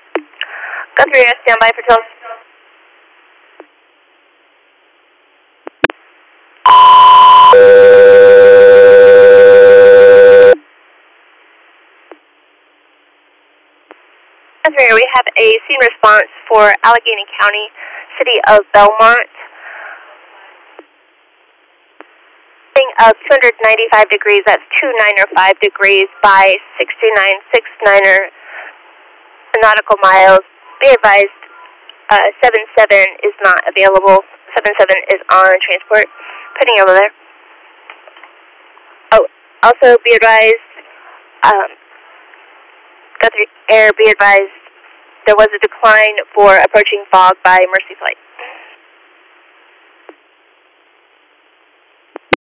Guthrie, stand by for 12. Guthrie, we have a scene response for Allegheny County, City of Belmont. Of 295 degrees, that's 295 degrees by 6969er nautical miles. Be advised, 77 is not available. 77 is on transport. Putting over there. Oh, also be advised, Guthrie Air, be advised, there was a decline for approaching fog by Mercy Flight.